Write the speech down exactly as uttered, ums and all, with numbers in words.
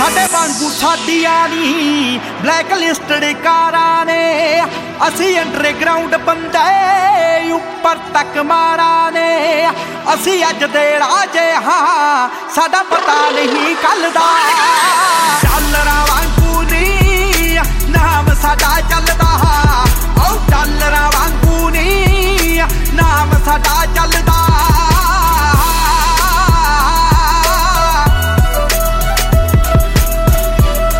ਸਾਡੇ ਵਾਂਗੂ ਸਾਡੀਆਂ ਨੀ ਬਲੈਕ ਲਿਸਟਡ ਕਾਰਾਂ ਨੇ ਅਸੀਂ ਅੰਡਰਗਰਾਉਂਡ ਬੰਦੇ ਉੱਪਰ ਤੱਕ ਮਾਰਾਂ ਨੇ ਅਸੀਂ ਅੱਜ ਦੇ ਰਾਜੇ ਹਾਂ ਸਾਡਾ ਪਤਾ ਨਹੀਂ ਕੱਲ ਦਾ ਡਾਲਰਾਂ ਵਾਂਗੂ ਨੀ ਨਾਮ ਸਾਡਾ ਚੱਲਦਾ ਓ ਡਾਲਰਾਂ ਵਾਂਗੂ ਨੀ ਨਾਮ ਸਾਡਾ ਚੱਲਦਾ